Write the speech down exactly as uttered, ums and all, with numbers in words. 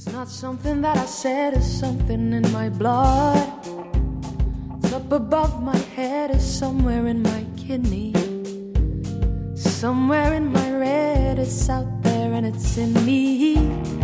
It's not something that I said, it's something in my blood. It's up above my head, it's somewhere in my kidney. Somewhere in my red, it's out there and it's in me.